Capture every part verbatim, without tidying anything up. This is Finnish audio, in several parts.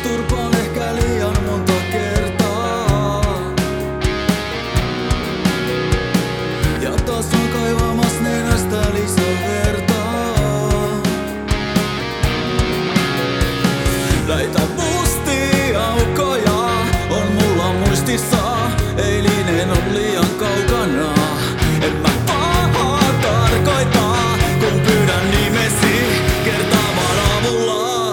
turpaan ehkä liian monta kertaa. Ja taas on kaivamas nenästä lisävertaa. Näitä mustia aukkoja on mulla muistissa. Eilinen on liian kaukana. En mä pahaa tarkoita, kun pyydän nimesi kertaamaan avulla.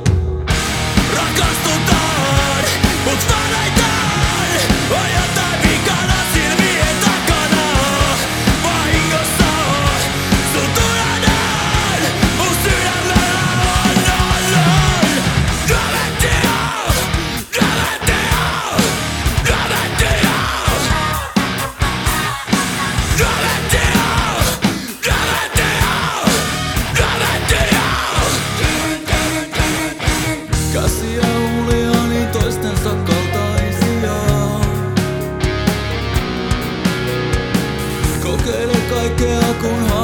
Rakastutaan, mut väläitään. On jotain vikana silmien takana. Vahingossa sun tunnaan. Mun sydämellä on, on, on. Galantia, Galantia, Galantia. Galantia, Galantia, Galantia. Käsiä huuliani toistensa kaltaisia. Kokeile kaikkea kun